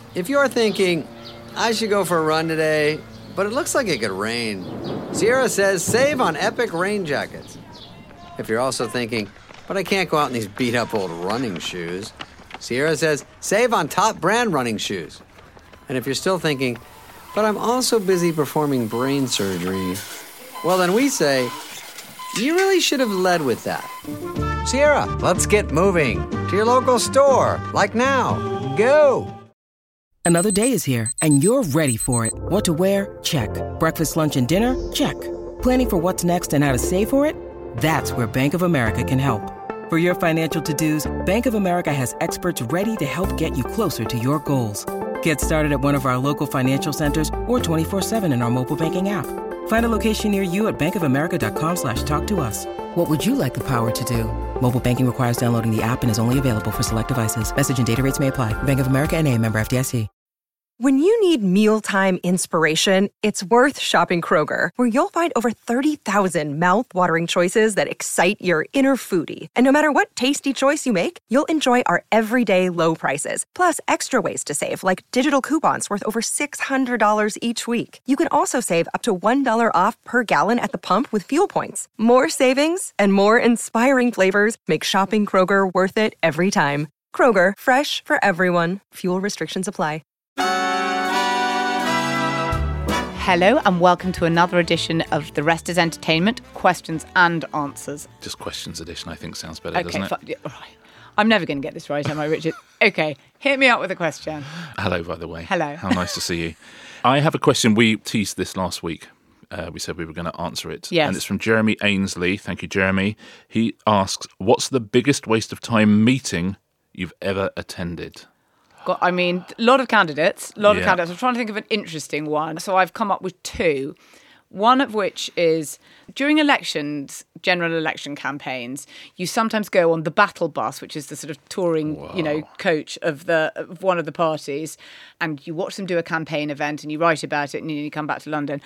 If you're thinking, I should go for a run today, but it looks like it could rain, Sierra says save on epic rain jackets. If you're also thinking, but I can't go out in these beat-up old running shoes, Sierra says save on top brand running shoes. And if you're still thinking, but I'm also busy performing brain surgery, well, then we say, you really should have led with that. Sierra, let's get moving to your local store, like now. Go! Another day is here, and you're ready for it. What to wear? Check. Breakfast, lunch, and dinner? Check. Planning for what's next and how to save for it? That's where Bank of America can help. For your financial to-dos, Bank of America has experts ready to help get you closer to your goals. Get started at one of our local financial centers or 24/7 in our mobile banking app. Find a location near you at bankofamerica.com/talktous. What would you like the power to do? Mobile banking requires downloading the app and is only available for select devices. Message and data rates may apply. Bank of America N.A., member FDIC. When you need mealtime inspiration, it's worth shopping Kroger, where you'll find over 30,000 mouth-watering choices that excite your inner foodie. And no matter what tasty choice you make, you'll enjoy our everyday low prices, plus extra ways to save, like digital coupons worth over $600 each week. You can also save up to $1 off per gallon at the pump with fuel points. More savings and more inspiring flavors make shopping Kroger worth it every time. Kroger, fresh for everyone. Fuel restrictions apply. Hello and welcome to another edition of The Rest is Entertainment, Questions and Answers. Just questions edition, I think sounds better, doesn't it? Right. I'm never going to get this right, am I, Richard? Okay, hit me up with a question. Hello, by the way. Hello. How nice to see you. I have a question. We teased this last week. We said we were going to answer it. Yes. And it's from Jeremy Ainsley. Thank you, Jeremy. He asks, what's the biggest waste of time meeting you've ever attended? I mean, a lot of candidates. I'm trying to think of an interesting one. So I've come up with two. One of which is during elections, general election campaigns, you sometimes go on the battle bus, which is the sort of touring, coach of one of the parties, and you watch them do a campaign event and you write about it and you come back to London.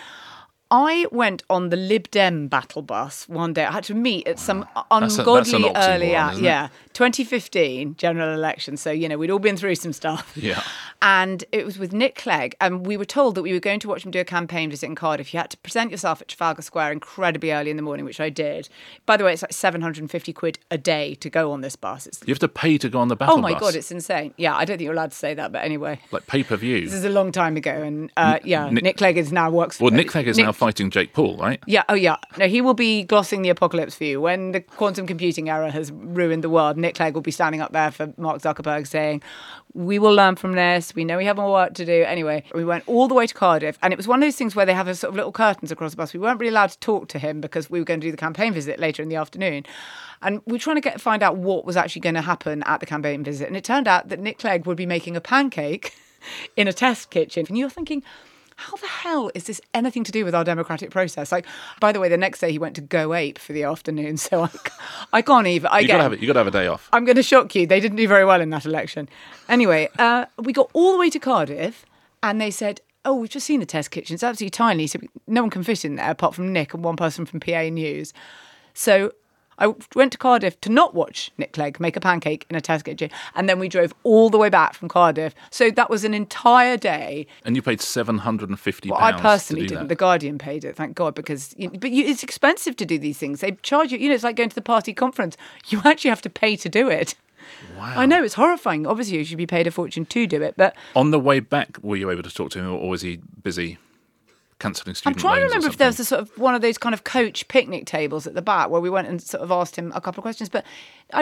I went on the Lib Dem battle bus one day. I had to meet at some ungodly early hour. Yeah, 2015 general election. So, we'd all been through some stuff. Yeah. And it was with Nick Clegg. And we were told that we were going to watch him do a campaign visit in Cardiff. You had to present yourself at Trafalgar Square incredibly early in the morning, which I did. By the way, it's like 750 quid a day to go on this bus. You have to pay to go on the battle bus? Oh, my God, it's insane. Yeah, I don't think you're allowed to say that, but anyway. Like pay-per-view? This is a long time ago. And, Nick Clegg works for... Well, Nick Clegg is now fighting Jake Paul, right? Yeah, oh yeah. No, he will be glossing the apocalypse for you. When the quantum computing era has ruined the world, Nick Clegg will be standing up there for Mark Zuckerberg saying, we will learn from this. We know we have more work to do. Anyway, we went all the way to Cardiff, and it was one of those things where they have a sort of little curtains across the bus. We weren't really allowed to talk to him because we were going to do the campaign visit later in the afternoon. And we were trying to find out what was actually going to happen at the campaign visit. And it turned out that Nick Clegg would be making a pancake in a test kitchen. And you're thinking, how the hell is this anything to do with our democratic process? Like, by the way, the next day he went to Go Ape for the afternoon, so I can't even. You got to have a day off. I'm going to shock you. They didn't do very well in that election. Anyway, we got all the way to Cardiff, and they said, "Oh, we've just seen the test kitchen. It's absolutely tiny, so no one can fit in there apart from Nick and one person from PA News." So I went to Cardiff to not watch Nick Clegg make a pancake in a test kitchen, and then we drove all the way back from Cardiff. So that was an entire day. And you paid £750. Well, I personally didn't. The Guardian paid it, thank God, because it's expensive to do these things. They charge you. It's like going to the party conference. You actually have to pay to do it. Wow. I know, it's horrifying. Obviously, you should be paid a fortune to do it, but on the way back, were you able to talk to him, or was he busy? Cancelling student I'm trying to loans remember if there was a sort of one of those kind of coach picnic tables at the back where we went and sort of asked him a couple of questions. But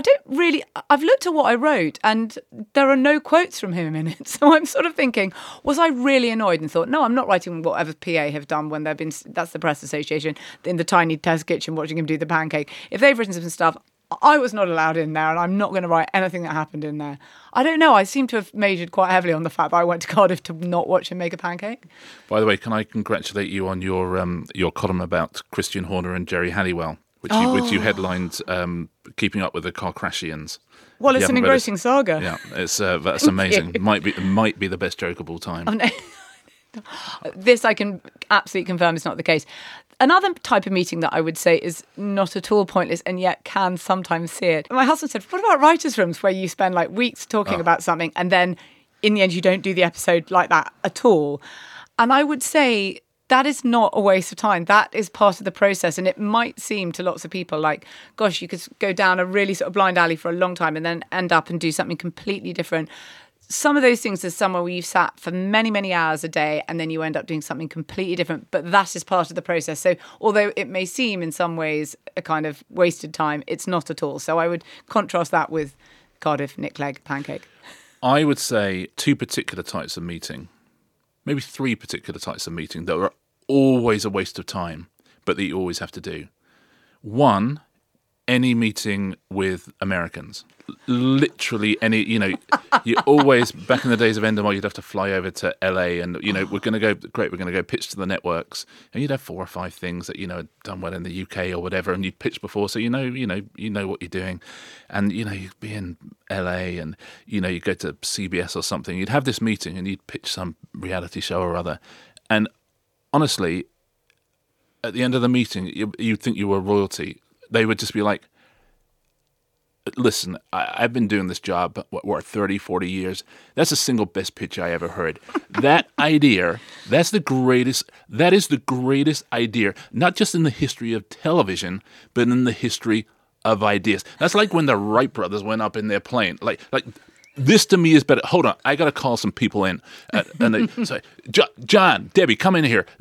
I've looked at what I wrote and there are no quotes from him in it. So I'm sort of thinking, was I really annoyed and thought, no, I'm not writing whatever PA have done when they've been, that's the press association, in the tiny test kitchen watching him do the pancake. If they've written some stuff, I was not allowed in there and I'm not going to write anything that happened in there. I don't know. I seem to have majored quite heavily on the fact that I went to Cardiff to not watch him make a pancake. By the way, can I congratulate you on your column about Christian Horner and Jerry Halliwell, which you headlined Keeping Up with the Kardashians. Well, it's an engrossing saga. Yeah, that's amazing. Might be the best joke of all time. Oh, no. This I can absolutely confirm is not the case. Another type of meeting that I would say is not at all pointless and yet can sometimes see it. My husband said, what about writers' rooms where you spend like weeks talking about something and then in the end, you don't do the episode like that at all. And I would say that is not a waste of time. That is part of the process. And it might seem to lots of people like, gosh, you could go down a really sort of blind alley for a long time and then end up and do something completely different. Some of those things is somewhere where you've sat for many, many hours a day and then you end up doing something completely different. But that is part of the process. So although it may seem in some ways a kind of wasted time, it's not at all. So I would contrast that with Cardiff, Nick Clegg, Pancake. I would say 2 particular types of meeting, maybe 3 particular types of meeting that are always a waste of time, but that you always have to do. 1, any meeting with Americans. Literally any, you always, back in the days of Endemol, you'd have to fly over to LA and, we're going to go pitch to the networks. And you'd have 4 or 5 things that, had done well in the UK or whatever, and you'd pitch before, so you know what you're doing. And, you'd be in LA and, you go to CBS or something. You'd have this meeting and you'd pitch some reality show or other. And honestly, at the end of the meeting, you'd think you were royalty. They would just be like, listen, I've been doing this job, 30, 40 years. That's the single best pitch I ever heard. That idea, that is the greatest idea, not just in the history of television, but in the history of ideas. That's like when the Wright brothers went up in their plane. Like this to me is better. Hold on, I got to call some people in. And they say, John, Debbie, come in here.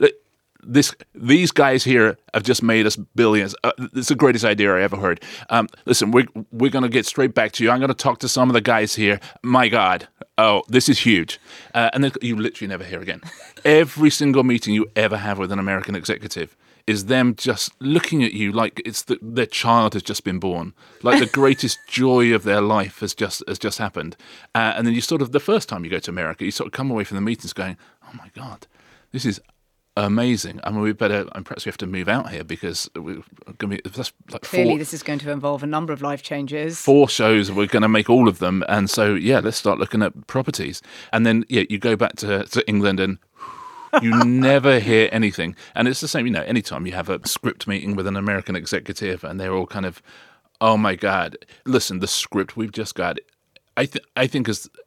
These guys here have just made us billions. It's the greatest idea I ever heard. Listen, we're going to get straight back to you. I'm going to talk to some of the guys here. My God. Oh, this is huge. And then you literally never hear again. Every single meeting you ever have with an American executive is them just looking at you like it's their child has just been born. Like the greatest joy of their life has just happened. And then you sort of, the first time you go to America, you sort of come away from the meetings going, oh my God, this is amazing. I mean, perhaps we have to move out here because we're going to be, that's like clearly this is going to involve a number of life changes. 4 shows, we're going to make all of them. And so, let's start looking at properties. And then, you go back to England and you never hear anything. And it's the same, anytime you have a script meeting with an American executive and they're all kind of, oh my God, listen, the script we've just got, I think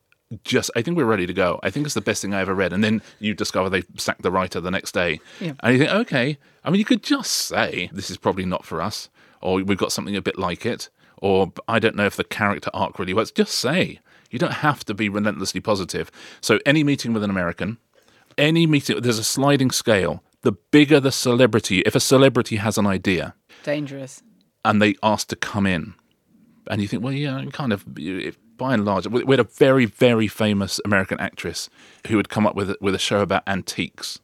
we're ready to go. I think it's the best thing I ever read. And then you discover they sacked the writer the next day. Yeah. And you think, okay, I mean, you could just say, this is probably not for us, or we've got something a bit like it, or I don't know if the character arc really works. Just say. You don't have to be relentlessly positive. So any meeting with an American, there's a sliding scale. The bigger the celebrity, if a celebrity has an idea. Dangerous. And they ask to come in. And you think, well, yeah, kind of... By and large, we had a very, very famous American actress who had come up with a show about antiques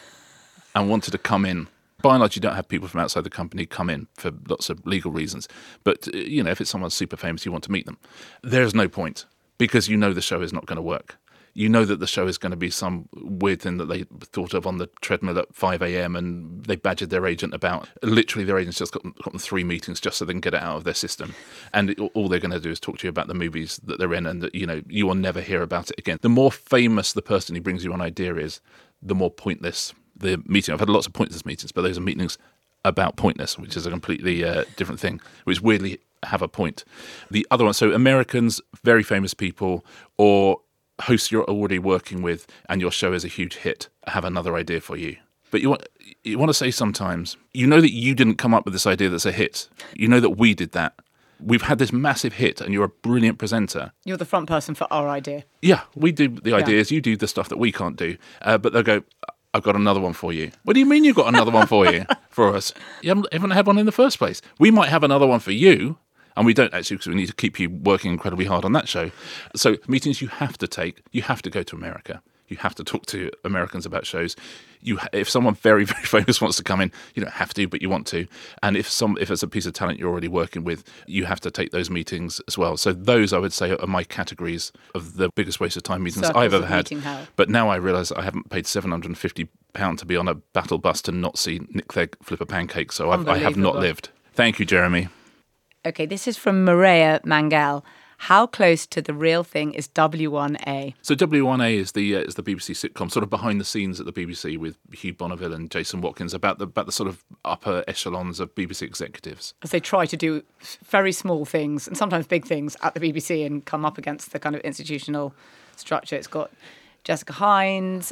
and wanted to come in. By and large, you don't have people from outside the company come in for lots of legal reasons. But, if it's someone super famous, you want to meet them. There's no point because the show is not going to work. You know that the show is going to be some weird thing that they thought of on the treadmill at 5 a.m. and they badgered their agent about. Literally, their agent's just got them 3 meetings just so they can get it out of their system. And all they're going to do is talk to you about the movies that they're in and that, you will never hear about it again. The more famous the person who brings you an idea is, the more pointless the meeting. I've had lots of pointless meetings, but those are meetings about pointless, which is a completely different thing, which weirdly have a point. The other one, so Americans, very famous people, or hosts you're already working with and your show is a huge hit, have another idea for you. But you want to say sometimes, that you didn't come up with this idea that's a hit. You know that we did that. We've had this massive hit and you're a brilliant presenter. You're the front person for our idea. Yeah, we do the ideas. You do the stuff that we can't do. But they'll go, I've got another one for you. What do you mean you've got another one for you? For us? You haven't had one in the first place. We might have another one for you. And we don't actually, because we need to keep you working incredibly hard on that show. So meetings you have to take, you have to go to America. You have to talk to Americans about shows. If someone very, very famous wants to come in, you don't have to, but you want to. And if it's a piece of talent you're already working with, you have to take those meetings as well. So those, I would say, are my categories of the biggest waste of time meetings I've ever had. But now I realise I haven't paid £750 to be on a battle bus to not see Nick Clegg flip a pancake. So I have not lived. Thank you, Jeremy. Okay, this is from Maria Mangal. How close to the real thing is W1A? So W1A is the BBC sitcom, sort of behind the scenes at the BBC with Hugh Bonneville and Jason Watkins about the sort of upper echelons of BBC executives. As they try to do very small things and sometimes big things at the BBC and come up against the kind of institutional structure. It's got Jessica Hines.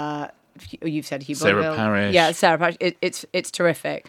You've said Hugh Sarah Bonneville. Parish. Yeah, Sarah Parish. It's terrific.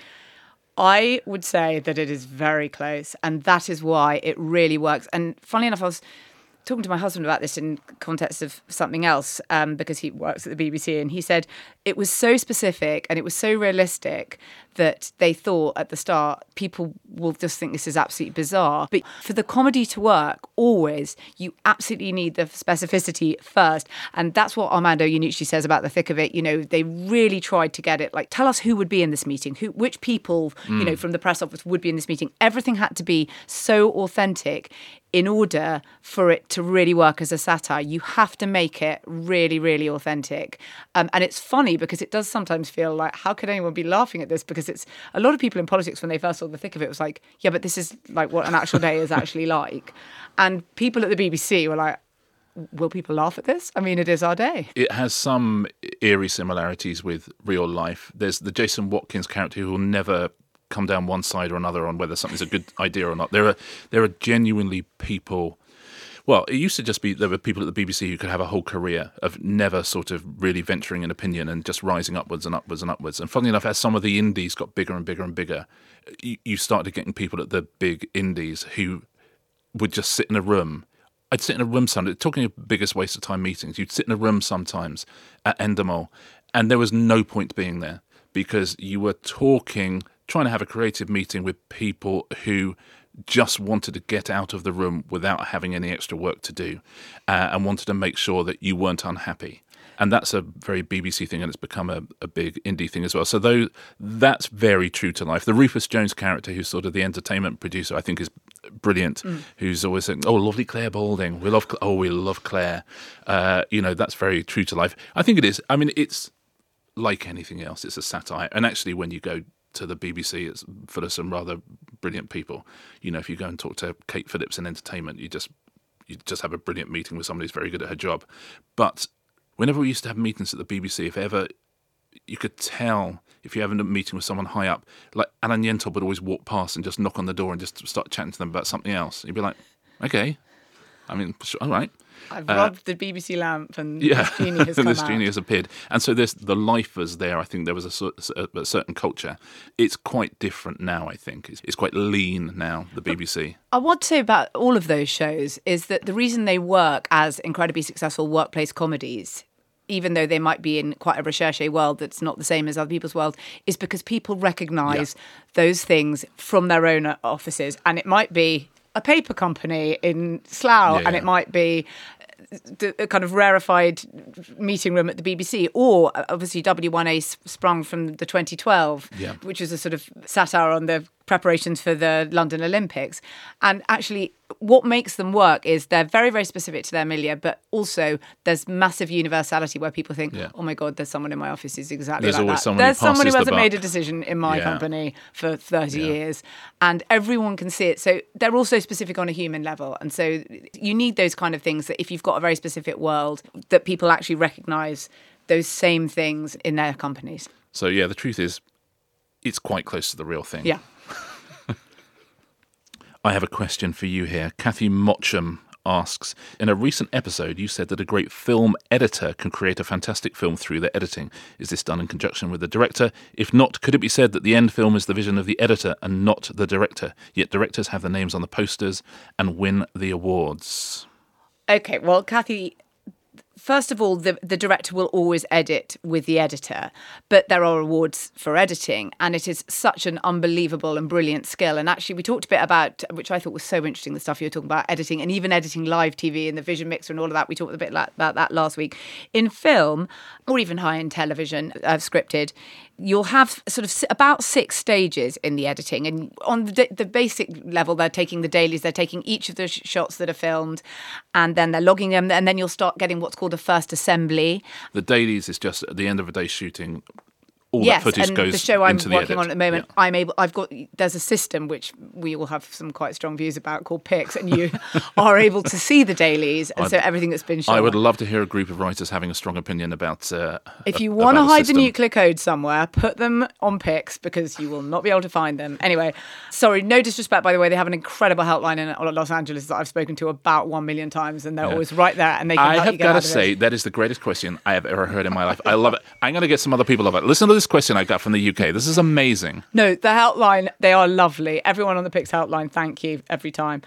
I would say that it is very close, and that is why it really works. And funnily enough, I was talking to my husband about this in context of something else, because he works at the BBC, and he said it was so specific and it was so realistic that they thought at the start people will just think this is absolutely bizarre. But for the comedy to work, always, you absolutely need the specificity first. And that's what Armando Iannucci says about The Thick of It. You know, they really tried to get it, like, tell us who would be in this meeting, which people, you know, from the press office would be in this meeting. Everything had to be so authentic in order for it to really work as a satire. You have to make it really, really authentic. And it's funny because it does sometimes feel like, how could anyone be laughing at this? Because it's a lot of people in politics, when they first saw The Thick of It, was like, yeah, but this is like what an actual day is actually like. And people at the BBC were like, will people laugh at this? I mean, it is our day. It has some eerie similarities with real life. There's the Jason Watkins character who will never come down one side or another on whether something's a good idea or not. There are genuinely people. Well, it used to just be there were people at the BBC who could have a whole career of never sort of really venturing an opinion and just rising upwards and upwards and upwards. And funnily enough, as some of the indies got bigger and bigger and bigger, you started getting people at the big indies who would just sit in a room. I'd sit in a room sometimes, talking of biggest waste of time meetings, you'd sit in a room sometimes at Endemol, and there was no point being there because you were trying to have a creative meeting with people who just wanted to get out of the room without having any extra work to do, and wanted to make sure that you weren't unhappy. And that's a very BBC thing, and it's become a big indie thing as well. So that's very true to life. The Rufus Jones character, who's sort of the entertainment producer, I think is brilliant, who's always saying, oh, lovely Claire Balding. We love Claire. That's very true to life. I think it is. I mean, it's like anything else. It's a satire. And actually, when you go to the BBC, it's full of some rather brilliant people. You know, if you go and talk to Kate Phillips in entertainment, you just have a brilliant meeting with somebody who's very good at her job. But whenever we used to have meetings at the BBC, if ever you could tell if you have a meeting with someone high up, like Alan Yentob would always walk past and just knock on the door and just start chatting to them about something else. You'd be like, okay, I mean, all right. I've robbed the BBC lamp and this genie has come this out. genie has appeared. And so there's the lifers there. I think there was a certain culture. It's quite different now, I think. It's quite lean now, the BBC. I want to say about all of those shows is that the reason they work as incredibly successful workplace comedies, even though they might be in quite a recherche world that's not the same as other people's world, is because people recognise those things from their own offices. And it might be a paper company in Slough, and it might be a kind of rarefied meeting room at the BBC, or obviously W1A sprung from the 2012, which was a sort of satire on the preparations for the London Olympics. And actually, what makes them work is they're very, very specific to their milieu, but also there's massive universality where people think, oh my God, there's someone in my office who's exactly like that. There's someone who hasn't made a decision in my company for 30 years, and everyone can see it. So they're also specific on a human level. And so you need those kind of things that if you've got a very specific world, that people actually recognise those same things in their companies. So the truth is, it's quite close to the real thing. Yeah. I have a question for you here. Kathy Mottram asks, in a recent episode, you said that a great film editor can create a fantastic film through their editing. Is this done in conjunction with the director? If not, could it be said that the end film is the vision of the editor and not the director? Yet directors have their names on the posters and win the awards. Okay, well, Kathy, first of all, the director will always edit with the editor, but there are awards for editing, and it is such an unbelievable and brilliant skill. And actually, we talked a bit about, which I thought was so interesting, the stuff you were talking about, editing, and even editing live TV and the vision mixer and all of that. We talked a bit about that last week. In film, or even high-end television, scripted, you'll have sort of about 6 stages in the editing. And on the basic level, they're taking the dailies, they're taking each of the shots that are filmed, and then they're logging them, and then you'll start getting what's called a first assembly. The dailies is just at the end of a day shooting, all yes, that footage and goes the show I'm into the working edit. on at the moment, Yeah. there's a system which we all have some quite strong views about called Pix, and you are able to see the dailies, and so everything that's been shot. I would love to hear a group of writers having a strong opinion about. If you want to hide the system. nuclear code somewhere, put them on Pix because you will not be able to find them. Anyway, sorry, no disrespect, by the way, they have an incredible helpline in Los Angeles that I've spoken to about 1 million times, and they're always right there, and they can I help have you get got out to of it. say, that is the greatest question I have ever heard in my life. I love it. I'm going to get some other people of it. Listen to this question I got from the UK. This is amazing. No, the helpline, they are lovely. Everyone on the Pix helpline, thank you every time.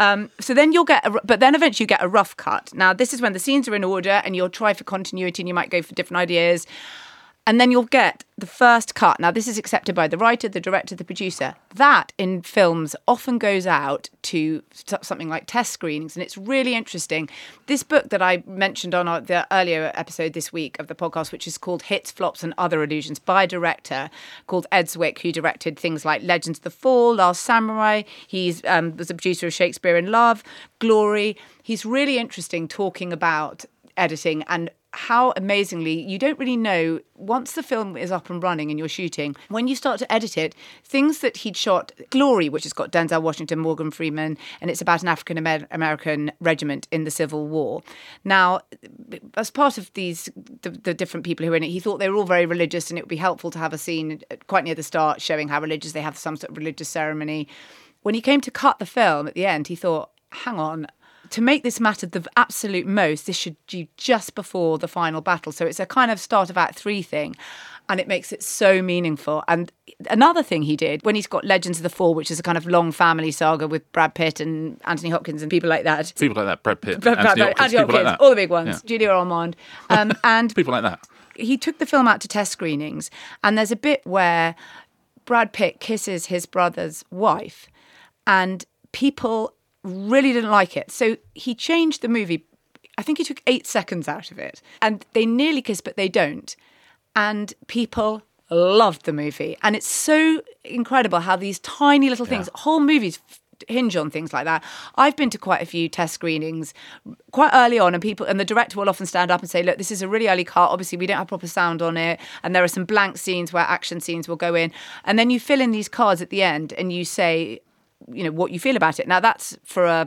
So then but then eventually you get a rough cut. Now, this is when the scenes are in order and you'll try for continuity and you might go for different ideas. And then you'll get the first cut. Now, this is accepted by the writer, the director, the producer. That, in films, often goes out to something like test screenings, and it's really interesting. This book that I mentioned on the earlier episode this week of the podcast, which is called Hits, Flops and Other Illusions, by a director called Ed Zwick, who directed things like Legends of the Fall, Last Samurai. He's was a producer of Shakespeare in Love, Glory. He's really interesting talking about editing and how amazingly you don't really know once the film is up and running and you're shooting, when you start to edit it, things that he'd shot, Glory, which has got Denzel Washington, Morgan Freeman, and it's about an African American regiment in the Civil War. Now, as part of the different people who are in it, he thought they were all very religious and it would be helpful to have a scene quite near the start showing how religious they have, some sort of religious ceremony. When he came to cut the film at the end, he thought, hang on, to make this matter the absolute most, this should be just before the final battle. So it's a kind of start of Act 3 thing. And it makes it so meaningful. And another thing he did, when he's got Legends of the Fall, which is a kind of long family saga with Brad Pitt and Anthony Hopkins and people like that. People like that, Brad Pitt, Anthony Hopkins, people like that. all the big ones, Julia Ormond. And People like that. he took the film out to test screenings. And there's a bit where Brad Pitt kisses his brother's wife. And people really didn't like it. So he changed the movie. I think he took 8 seconds out of it. And they nearly kiss, but they don't. And people loved the movie. And it's so incredible how these tiny little things, whole movies hinge on things like that. I've been to quite a few test screenings quite early on, and the director will often stand up and say, look, this is a really early cut. Obviously, we don't have proper sound on it. And there are some blank scenes where action scenes will go in. And then you fill in these cards at the end and you say, you know, what you feel about it. Now, that's for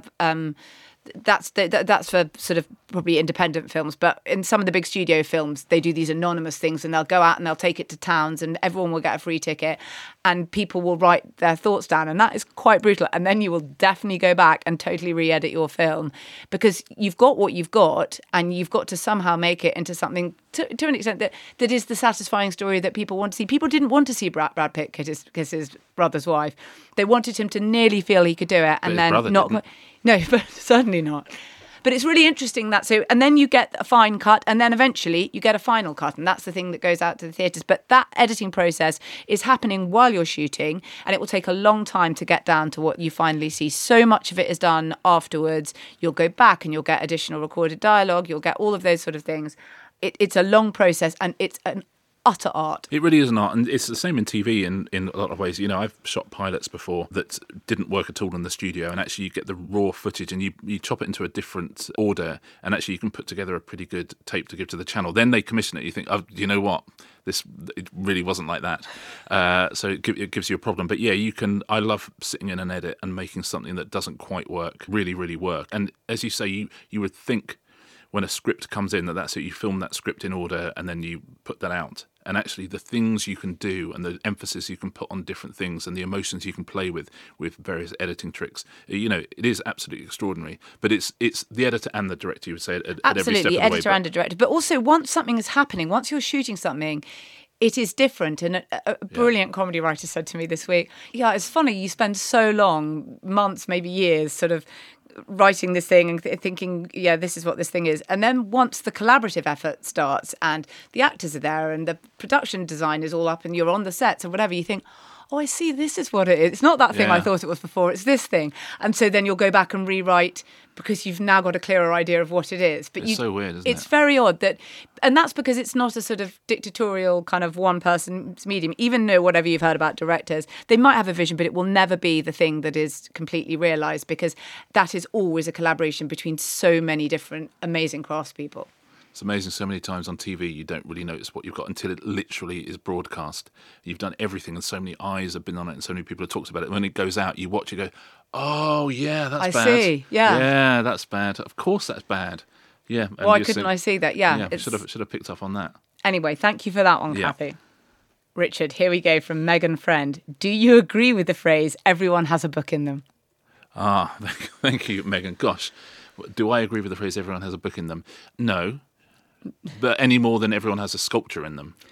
that's for sort of probably independent films, but in some of the big studio films, they do these anonymous things and they'll go out and they'll take it to towns and everyone will get a free ticket and people will write their thoughts down, and that is quite brutal. And then you will definitely go back and totally re-edit your film because you've got what you've got and you've got to somehow make it into something to an extent that is the satisfying story that people want to see. People didn't want to see Brad Pitt kiss his brother's wife. They wanted him to nearly feel he could do it and then not. No, but certainly not. But it's really interesting that and then you get a fine cut and then eventually you get a final cut, and that's the thing that goes out to the theatres. But that editing process is happening while you're shooting, and it will take a long time to get down to what you finally see. So much of it is done afterwards. You'll go back and you'll get additional recorded dialogue. You'll get all of those sort of things. It's a long process and it's an utter art. It really is an art, and it's the same in TV in a lot of ways. You know, I've shot pilots before that didn't work at all in the studio, and actually you get the raw footage and you chop it into a different order, and actually you can put together a pretty good tape to give to the channel. Then they commission it. You think, oh, you know what? It really wasn't like that. So it gives you a problem. But yeah, you can. I love sitting in an edit and making something that doesn't quite work really, really work. And as you say, you would think when a script comes in that's it. You film that script in order and then you put that out. And actually the things you can do and the emphasis you can put on different things and the emotions you can play with various editing tricks, you know, it is absolutely extraordinary. But it's the editor and the director, you would say, at every step of the way. Absolutely, editor and a director. But also once something is happening, once you're shooting something, it is different. And a brilliant comedy writer said to me this week, yeah, it's funny, you spend so long, months, maybe years, sort of writing this thing and thinking, yeah, this is what this thing is. And then once the collaborative effort starts and the actors are there and the production design is all up and you're on the sets and whatever, you think, oh, I see, this is what it is. It's not that thing I thought it was before, it's this thing. And so then you'll go back and rewrite because you've now got a clearer idea of what it is. But it's so weird, isn't it? It's very odd and that's because it's not a sort of dictatorial kind of one person's medium. Even though whatever you've heard about directors, they might have a vision, but it will never be the thing that is completely realised because that is always a collaboration between so many different amazing craftspeople. It's amazing. So many times on TV, you don't really notice what you've got until it literally is broadcast. You've done everything, and so many eyes have been on it, and so many people have talked about it. When it goes out, you watch, you go, "Oh yeah, that's bad. I see. Yeah, that's bad. Of course, that's bad. Yeah." And why couldn't I see that? Yeah, should have picked up on that. Anyway, thank you for that one, Yeah. Kathy. Richard, here we go from Megan Friend. Do you agree with the phrase "everyone has a book in them"? Ah, thank you, Megan. Gosh, do I agree with the phrase "everyone has a book in them"? No, but any more than everyone has a sculpture in them,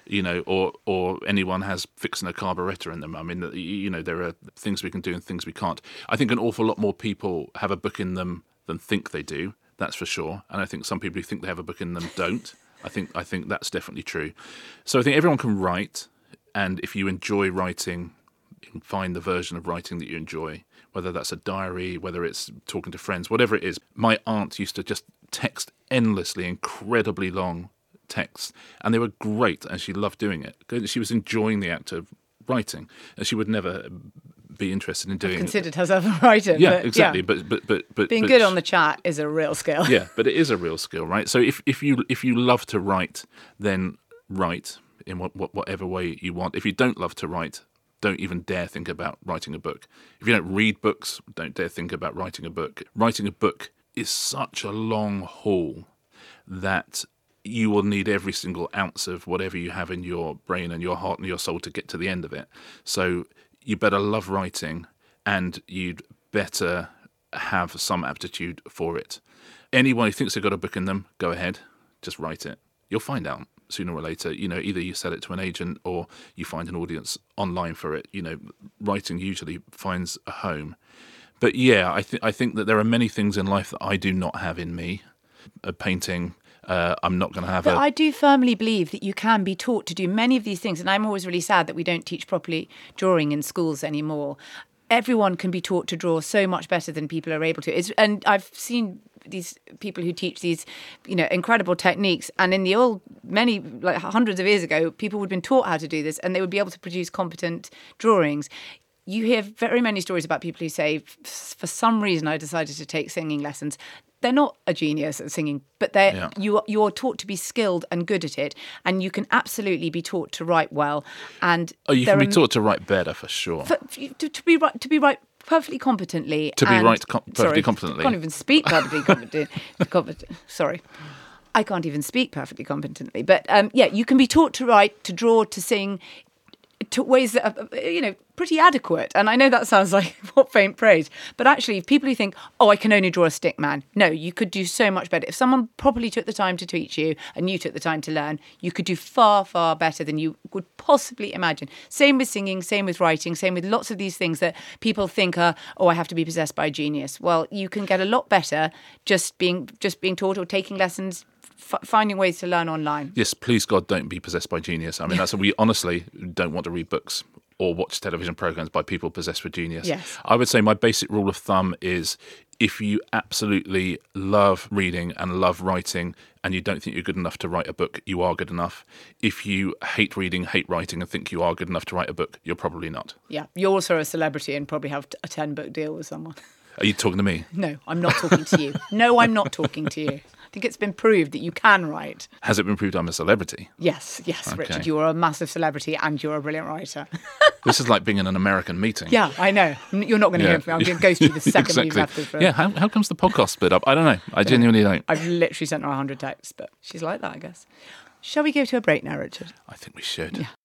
or anyone has fixing a carburettor in them. I mean, there are things we can do and things we can't. I think an awful lot more people have a book in them than think they do. That's for sure. And I think some people who think they have a book in them don't. I think that's definitely true. So I think everyone can write, and if you enjoy writing, you can find the version of writing that you enjoy, whether that's a diary, whether it's talking to friends, whatever it is. My aunt used to just text endlessly, incredibly long texts, and they were great, and she loved doing it. She was enjoying the act of writing, and she would never be interested in doing Considered herself a writer. Yeah, exactly. But being good on the chat is a real skill. Yeah, but it is a real skill, right? So if you love to write, then write in whatever way you want. If you don't love to write, don't even dare think about writing a book. If you don't read books, don't dare think about writing a book. Writing a book is such a long haul that you will need every single ounce of whatever you have in your brain and your heart and your soul to get to the end of it. So you better love writing, and you'd better have some aptitude for it. Anyone who thinks they've got a book in them, go ahead, just write it. You'll find out sooner or later. Either you sell it to an agent or you find an audience online for it. Writing usually finds a home. But yeah, I think that there are many things in life that I do not have in me. A painting, I'm not going to have But I do firmly believe that you can be taught to do many of these things. And I'm always really sad that we don't teach properly drawing in schools anymore. Everyone can be taught to draw so much better than people are able to. And I've seen these people who teach these, incredible techniques. And in the hundreds of years ago, people would have been taught how to do this, and they would be able to produce competent drawings. You hear very many stories about people who say, for some reason, I decided to take singing lessons. They're not a genius at singing, but you're taught to be skilled and good at it, and you can absolutely be taught to write well. And you can be taught to write better, for sure. To be right perfectly competently. Perfectly competently. I can't even speak perfectly competently. Sorry. I can't even speak perfectly competently. But you can be taught to write, to draw, to sing, to ways that are, pretty adequate. And I know that sounds like what faint praise, but actually people who think, I can only draw a stick man. No, you could do so much better. If someone properly took the time to teach you and you took the time to learn, you could do far, far better than you would possibly imagine. Same with singing, same with writing, same with lots of these things that people think are, I have to be possessed by a genius. Well, you can get a lot better just being taught or taking lessons, finding ways to learn online. Yes, please God, don't be possessed by genius. I mean, we honestly don't want to read books or watch television programs by people possessed with genius. Yes. I would say my basic rule of thumb is if you absolutely love reading and love writing and you don't think you're good enough to write a book, you are good enough. If you hate reading, hate writing and think you are good enough to write a book, you're probably not. Yeah, you're also a celebrity and probably have a 10-book deal with someone. Are you talking to me? No, I'm not talking to you. No, I'm not talking to you. I think it's been proved that you can write. Has it been proved I'm a celebrity? Yes, Okay. Richard, you are a massive celebrity and you're a brilliant writer. This is like being in an American meeting. Yeah, I know. You're not going to hear from me. I'm going to ghost you the second exactly. we've left this room. Yeah, how comes the podcast split up? I don't know. I genuinely don't. I've literally sent her 100 texts, but she's like that, I guess. Shall we go to a break now, Richard? I think we should. Yeah.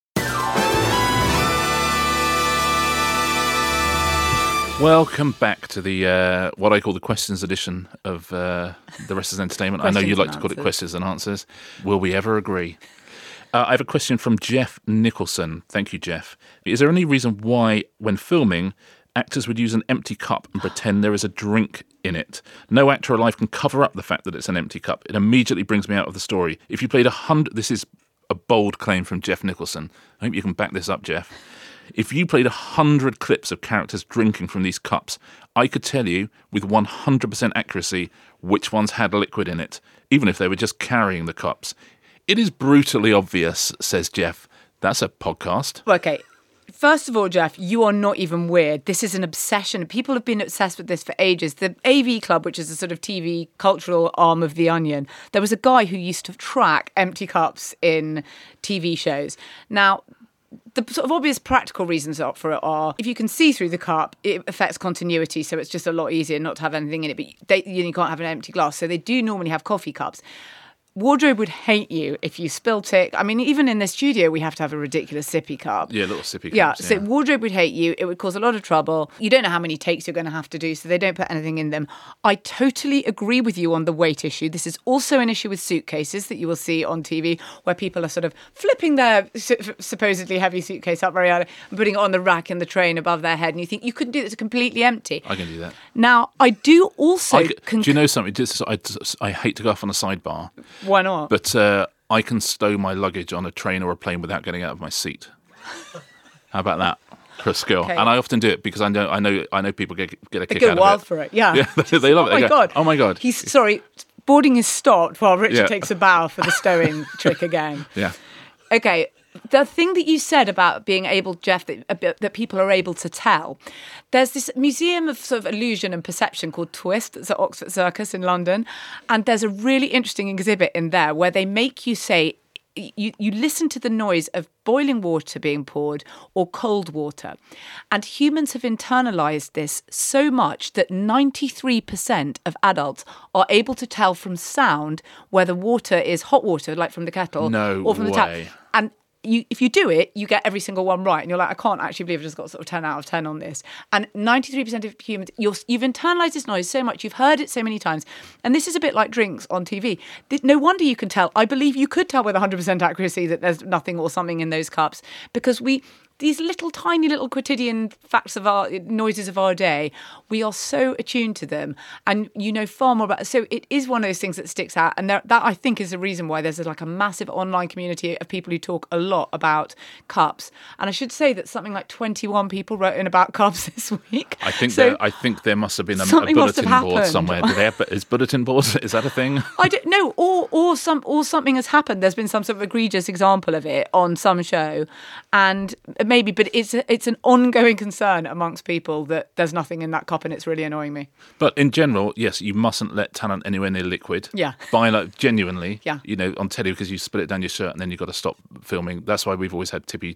Welcome back to the what I call the questions edition of The Rest is Entertainment. I know you like to call it questions and answers. Will we ever agree? I have a question from Jeff Nicholson. Thank you, Jeff. Is there any reason why, when filming, actors would use an empty cup and pretend there is a drink in it? No actor alive can cover up the fact that it's an empty cup. It immediately brings me out of the story. If you played 100... This is a bold claim from Jeff Nicholson. I hope you can back this up, Jeff. If you played 100 clips of characters drinking from these cups, I could tell you with 100% accuracy which ones had liquid in it, even if they were just carrying the cups. It is brutally obvious, says Jeff. That's a podcast. Okay, First of all, Jeff, you are not even weird. This is an obsession. People have been obsessed with this for ages. The AV Club, which is a sort of TV cultural arm of The Onion, there was a guy who used to track empty cups in TV shows. Now, the sort of obvious practical reasons for it are, if you can see through the cup, it affects continuity, so it's just a lot easier not to have anything in it, but you can't have an empty glass. So they do normally have coffee cups. Wardrobe would hate you if you spilt it. I mean, even in the studio, we have to have a ridiculous sippy cup. Yeah, little sippy cups. Yeah, so wardrobe would hate you. It would cause a lot of trouble. You don't know how many takes you're going to have to do, so they don't put anything in them. I totally agree with you on the weight issue. This is also an issue with suitcases that you will see on TV, where people are sort of flipping their supposedly heavy suitcase up very high and putting it on the rack in the train above their head, and you think you couldn't do this completely empty. I can do that. Now, I do also... do you know something? I hate to go off on a sidebar. Why not? But I can stow my luggage on a train or a plane without getting out of my seat. How about that for a skill? Okay. And I often do it because I know people get a kick go out of wild it. for it. Yeah, they love it. Oh They my go, god! Oh my god! Boarding is stopped while Richard Yeah. takes a bow for the stowing trick again. Yeah. Okay, the thing that you said about being able, Jeff, that people are able to tell, there's this museum of sort of illusion and perception called Twist that's at Oxford Circus in London, and there's a really interesting exhibit in there where they make you say, you listen to the noise of boiling water being poured or cold water. And humans have internalized this so much that 93% of adults are able to tell from sound whether water is hot water, like from the kettle, or from the tap. And if you do it, you get every single one right. And you're like, I can't actually believe I just got sort of 10 out of 10 on this. And 93% of humans, you've internalized this noise so much, you've heard it so many times. And this is a bit like drinks on TV. No wonder you can tell. I believe you could tell with 100% accuracy that there's nothing or something in those cups, because these little tiny little quotidian facts of our noises of our day, we are so attuned to them, and you know far more about it. So it is one of those things that sticks out, and that I think is the reason why there's like a massive online community of people who talk a lot about cups. And I should say that something like 21 people wrote in about cups this week. I think there must have been a something must have bulletin board happened. somewhere. Is bulletin boards, is that a thing? I don't know, or something has happened. There's been some sort of egregious example of it on some show, and maybe, but it's an ongoing concern amongst people that there's nothing in that cup, and it's really annoying me. But in general, yes, you mustn't let talent anywhere near liquid. Yeah. Genuinely. Yeah. You know, on telly, because you spill it down your shirt and then you've got to stop filming. That's why we've always had tippy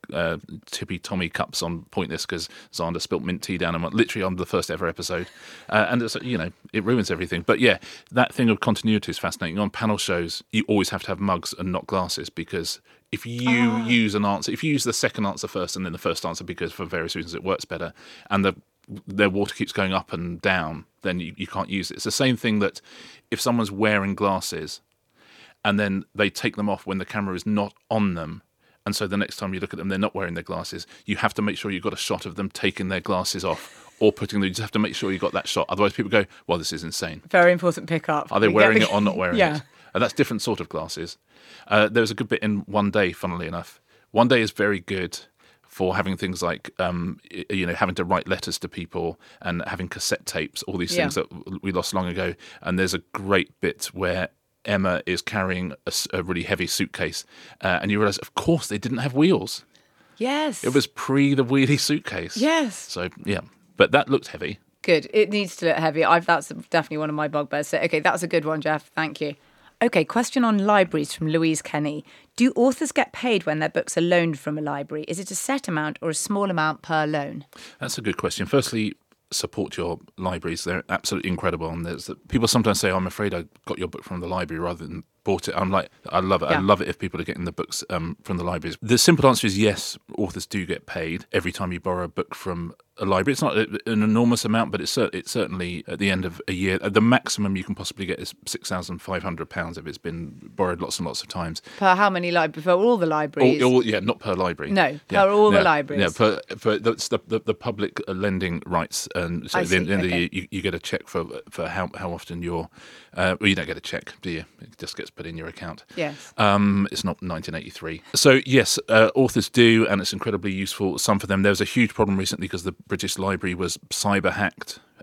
Tommy cups on Pointless, because Xander spilt mint tea down them literally on the first ever episode. And it's, it ruins everything. But yeah, that thing of continuity is fascinating. On panel shows, you always have to have mugs and not glasses, because if you use an answer, if you use the second answer first and then the first answer, because for various reasons it works better, and their water keeps going up and down, then you can't use it. It's the same thing that if someone's wearing glasses and then they take them off when the camera is not on them, and so the next time you look at them, they're not wearing their glasses, you have to make sure you've got a shot of them taking their glasses off or putting them. You just have to make sure you got that shot. Otherwise people go, well, this is insane. Very important pickup. Are they wearing it or not wearing yeah. it? And that's different sort of glasses. There was a good bit in One Day, funnily enough. One Day is very good for having things like, having to write letters to people and having cassette tapes, all these things that we lost long ago. And there's a great bit where Emma is carrying a really heavy suitcase, and you realise, of course, they didn't have wheels. Yes. It was pre the wheelie suitcase. Yes. So, yeah. But that looked heavy. Good. It needs to look heavy. That's definitely one of my bugbears. So, okay, that's a good one, Jeff. Thank you. Okay, question on libraries from Louise Kenny. Do authors get paid when their books are loaned from a library? Is it a set amount or a small amount per loan? That's a good question. Firstly, support your libraries. They're absolutely incredible. And people sometimes say, I'm afraid I got your book from the library rather than bought it. I'm like, I love it. Yeah. I love it if people are getting the books from the libraries. The simple answer is yes, authors do get paid every time you borrow a book from a library. It's not an enormous amount, but it's certainly at the end of a year. The maximum you can possibly get is £6,500 if it's been borrowed lots and lots of times. Per how many libraries? For all the libraries? Not per library. No, per all the libraries. Yeah, for that's the public lending rights. And so at the end of the year, you get a cheque for how often you're... you don't get a cheque, do you? It just gets put in your account. Yes. It's not 1983. So yes, authors do, and it's incredibly useful. Some for them. There was a huge problem recently because the British Library was cyber hacked,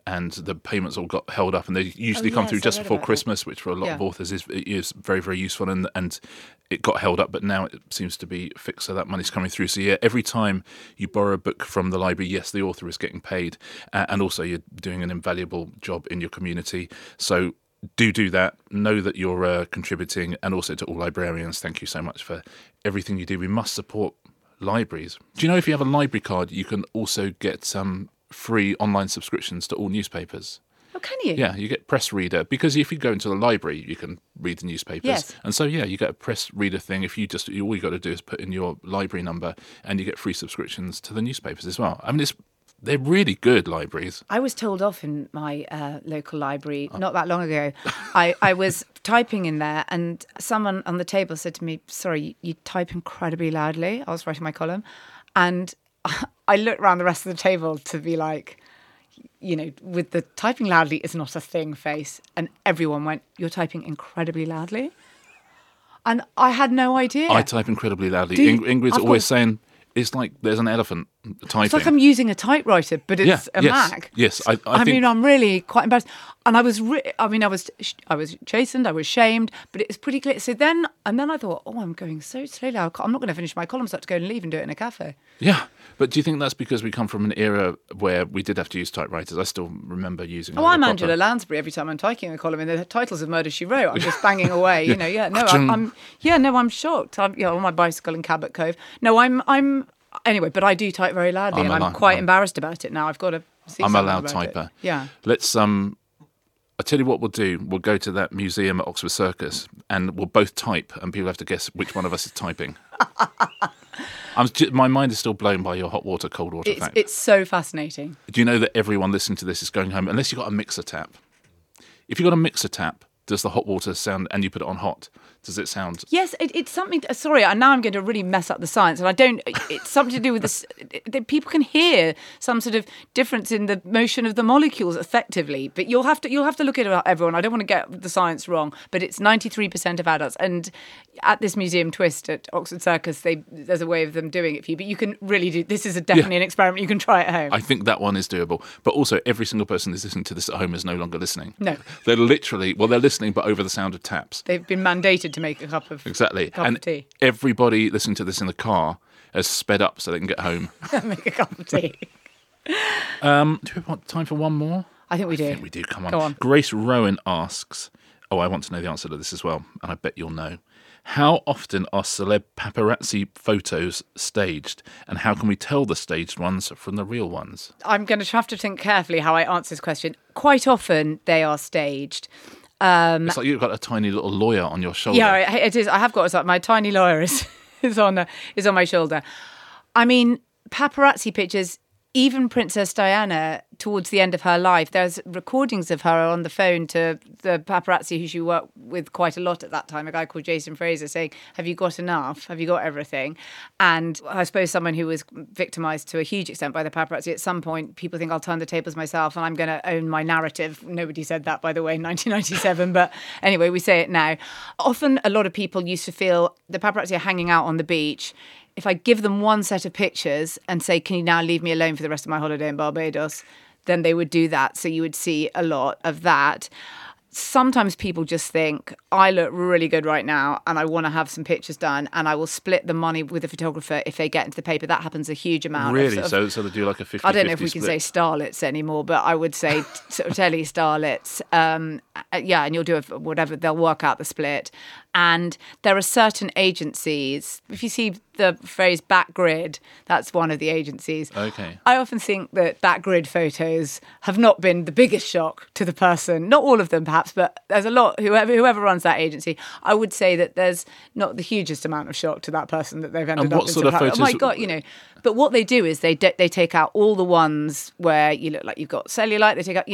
and the payments all got held up, and they usually come yes, through I just read before about that. Christmas, which for a lot of Yeah. authors is very, very useful, and it got held up, but now it seems to be fixed, so that money's coming through. So yeah, every time you borrow a book from the library, yes, the author is getting paid, and also you're doing an invaluable job in your community. So do that. Know that you're contributing, and also to all librarians, thank you so much for everything you do. We must support libraries. Do you know if you have a library card, you can also get some free online subscriptions to all newspapers? Oh, can you? Yeah, you get Press Reader, because if you go into the library, you can read the newspapers. Yes. And so, yeah, you get a Press Reader thing. If all you got to do is put in your library number, and you get free subscriptions to the newspapers as well. I mean, they're really good libraries. I was told off in my local library not that long ago. I was typing in there and someone on the table said to me, sorry, you type incredibly loudly. I was writing my column. And I looked around the rest of the table to be like, with the typing loudly is not a thing face. And everyone went, you're typing incredibly loudly? And I had no idea. I type incredibly loudly. Do you? Ingrid's I've always got- saying, it's like there's an elephant typing. It's like I'm using a typewriter, but it's a Mac. Yes, I I think mean, I'm really quite embarrassed, and I was chastened, I was shamed, but it was pretty clear. So then I thought, oh, I'm going so slowly. I'm not going to finish my column, so I have to go and leave and do it in a cafe. Yeah, but do you think that's because we come from an era where we did have to use typewriters? I still remember using. Oh, I'm Angela Lansbury every time I'm typing a column in the titles of Murder She Wrote. I'm just banging away, I'm shocked. I'm on my bicycle in Cabot Cove. No, I'm anyway, but I do type very loudly, and I'm quite embarrassed about it now. I've got to see. I'm a something loud about it. typer. Yeah. Let's I'll tell you what we'll do. We'll go to that museum at Oxford Circus, and we'll both type, and people have to guess which one of us is typing. My mind is still blown by your hot water, cold water fact. It's so fascinating. Do you know that everyone listening to this is going home, unless you've got a mixer tap? If you've got a mixer tap, does the hot water sound, and you put it on hot, does it sound? Yes, it's something. Sorry, now I'm going to really mess up the science, and I don't. It's something to do with this. People can hear some sort of difference in the motion of the molecules effectively, but you'll have to look at it, everyone. I don't want to get the science wrong, but it's 93% of adults, and at this museum twist at Oxford Circus, there's a way of them doing it for you. But you can really do. This is definitely an experiment. You can try at home. I think that one is doable. But also, every single person who's listening to this at home is no longer listening. No. They're listening, but over the sound of taps. They've been mandated to make a cup of tea. Everybody listening to this in the car has sped up so they can get home. Make a cup of tea. Do we have time for one more? I think we do. I think we do. Come on. Go on. Grace Rowan asks, I want to know the answer to this as well, and I bet you'll know. How often are celeb paparazzi photos staged, and how can we tell the staged ones from the real ones? I'm going to have to think carefully how I answer this question. Quite often they are staged. It's like you've got a tiny little lawyer on your shoulder. Yeah, it is. I have got my tiny lawyer is on my shoulder. I mean, paparazzi pictures. Even Princess Diana, towards the end of her life, there's recordings of her on the phone to the paparazzi who she worked with quite a lot at that time, a guy called Jason Fraser, saying, have you got enough? Have you got everything? And I suppose someone who was victimised to a huge extent by the paparazzi, at some point, people think I'll turn the tables myself and I'm going to own my narrative. Nobody said that, by the way, in 1997. But anyway, we say it now. Often, a lot of people used to feel the paparazzi are hanging out on the beach. If I give them one set of pictures and say, can you now leave me alone for the rest of my holiday in Barbados, then they would do that. So you would see a lot of that. Sometimes people just think, I look really good right now and I want to have some pictures done, and I will split the money with the photographer if they get into the paper. That happens a huge amount. Really? So they do like a 50-50 I don't know if we split. can say starlets anymore, but I would say sort of telly starlets. And you'll do whatever, they'll work out the split. And there are certain agencies, if you see the phrase back grid, that's one of the agencies. Okay. I often think that back grid photos have not been the biggest shock to the person. Not all of them, perhaps, but there's a lot, whoever runs that agency, I would say that there's not the hugest amount of shock to that person that they've ended And up what in sort of oh my photos- God, But what they do is they take out all the ones where you look like you've got cellulite. They take out,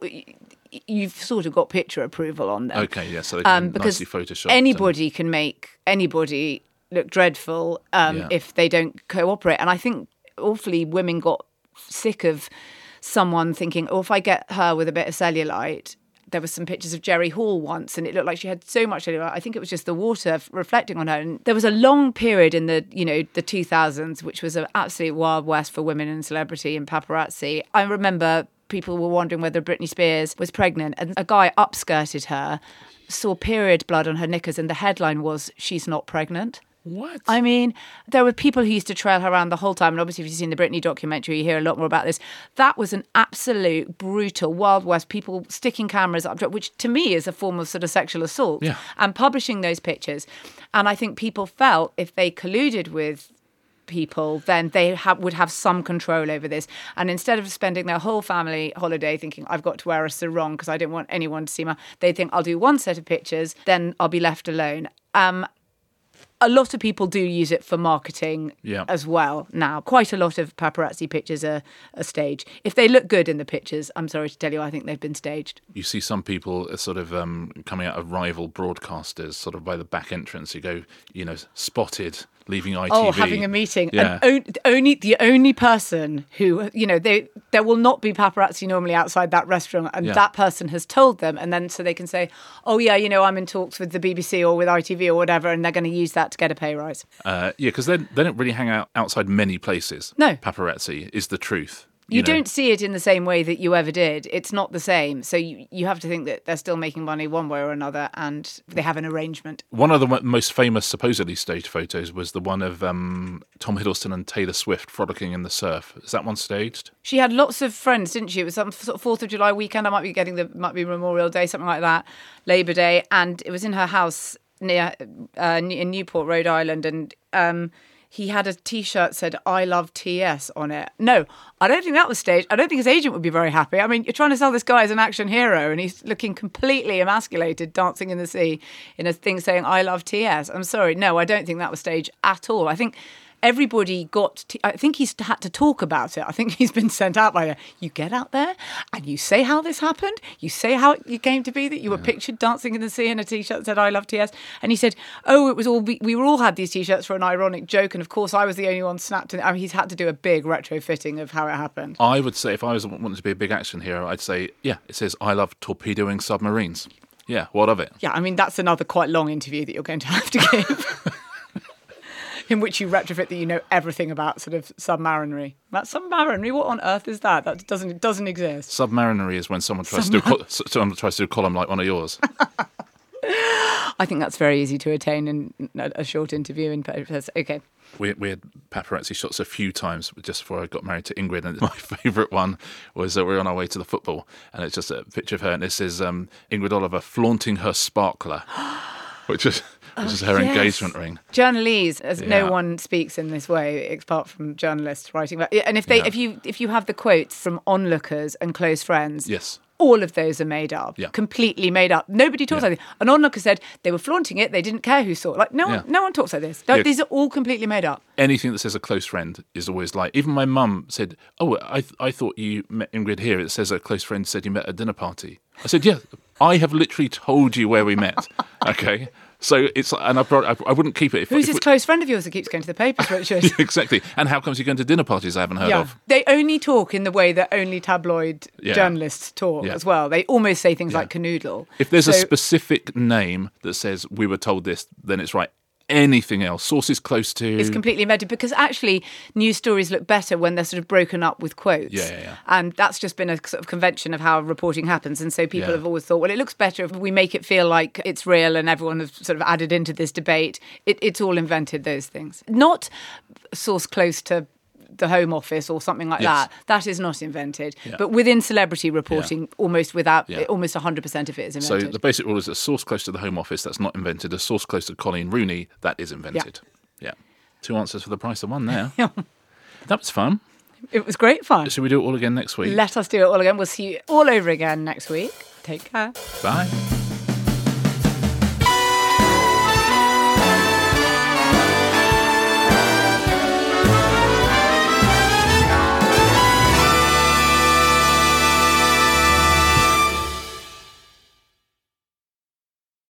you've sort of got picture approval on them. Okay, yeah, so they can because nicely Photoshop. anybody can make anybody look dreadful if they don't cooperate. And I think awfully women got sick of someone thinking, if I get her with a bit of cellulite. There were some pictures of Jerry Hall once, and it looked like she had so much cellulite. I think it was just the water reflecting on her. And there was a long period in the 2000s, which was an absolute wild west for women in celebrity and paparazzi. I remember people were wondering whether Britney Spears was pregnant, and a guy upskirted her, saw period blood on her knickers, and the headline was, "She's not pregnant." What? I mean, there were people who used to trail her around the whole time. And obviously, if you've seen the Britney documentary, you hear a lot more about this. That was an absolute brutal Wild West. People sticking cameras up, which to me is a form of sort of sexual assault. Yeah. And publishing those pictures. And I think people felt if they colluded with people, then they would have some control over this. And instead of spending their whole family holiday thinking, I've got to wear a sarong because I don't want anyone to see they think, I'll do one set of pictures, then I'll be left alone. A lot of people do use it for marketing as well now. Quite a lot of paparazzi pictures are staged. If they look good in the pictures, I'm sorry to tell you, I think they've been staged. You see some people sort of coming out of rival broadcasters sort of by the back entrance. You go, spotted leaving ITV. Oh, having a meeting. Yeah. And the only person who, there will not be paparazzi normally outside that restaurant, and that person has told them, and then so they can say, oh yeah, I'm in talks with the BBC or with ITV or whatever, and they're going to use that to get a pay rise. Because they don't really hang out outside many places. No. Paparazzi is the truth. You don't see it in the same way that you ever did. It's not the same. So you have to think that they're still making money one way or another, and they have an arrangement. One of the most famous, supposedly staged photos was the one of Tom Hiddleston and Taylor Swift frolicking in the surf. Is that one staged? She had lots of friends, didn't she? It was some sort of 4th of July weekend. I might be Memorial Day, something like that, Labor Day. And it was in her house near in Newport, Rhode Island. And he had a T-shirt said, I love TS on it. No, I don't think that was staged. I don't think his agent would be very happy. I mean, you're trying to sell this guy as an action hero and he's looking completely emasculated, dancing in the sea in a thing saying, I love TS. I'm sorry. No, I don't think that was staged at all. I think everybody I think he's had to talk about it. I think he's been sent out by you get out there and you say how this happened. You say how it came to be that you were pictured dancing in the sea in a T-shirt that said, I love TS. And he said, oh, it was all, we were all had these T-shirts for an ironic joke. And of course, I was the only one snapped in. I mean, he's had to do a big retrofitting of how it happened. I would say if I was wanting to be a big action hero, I'd say, it says, I love torpedoing submarines. Yeah, what of it? Yeah, I mean, that's another quite long interview that you're going to have to give. In which you retrofit that you know everything about sort of submarinery. That's submarinery? What on earth is that? That doesn't exist. Submarinery is when someone tries to do a column like one of yours. I think that's very easy to attain in a short interview in papers. Okay. We had paparazzi shots a few times just before I got married to Ingrid, and my favourite one was that we were on our way to the football, and it's just a picture of her, and it says Ingrid Oliver flaunting her sparkler, which is her engagement ring. Journalese, as no one speaks in this way apart from journalists writing about it. And if you have the quotes from onlookers and close friends, yes, all of those are made up, completely made up. Nobody talks like this. An onlooker said they were flaunting it. They didn't care who saw it. Like no one talks like this. These are all completely made up. Anything that says a close friend is always like. Even my mum said, "Oh, I thought you met Ingrid here. It says a close friend said you met at a dinner party." I said, "Yeah, I have literally told you where we met." Okay. So it's, and I wouldn't keep it. Who's this close friend of yours that keeps going to the papers, Richard? Exactly. And how comes he going to dinner parties I haven't heard of? They only talk in the way that only tabloid journalists talk as well. They almost say things like canoodle. If there's a specific name that says we were told this, then it's right. Anything else, sources close to... It's completely invented, because actually news stories look better when they're sort of broken up with quotes. Yeah. And that's just been a sort of convention of how reporting happens. And so people have always thought, well, it looks better if we make it feel like it's real and everyone has sort of added into this debate. It's all invented, those things. Not source close to the Home Office or something like that. That is not invented. Yeah. But within celebrity reporting, almost 100% of it is invented. So the basic rule is a source close to the Home Office, that's not invented. A source close to Colleen Rooney, that is invented. Yeah. 2 answers for the price of 1 there. That was fun. It was great fun. Should we do it all again next week? Let us do it all again. We'll see you all over again next week. Take care. Bye.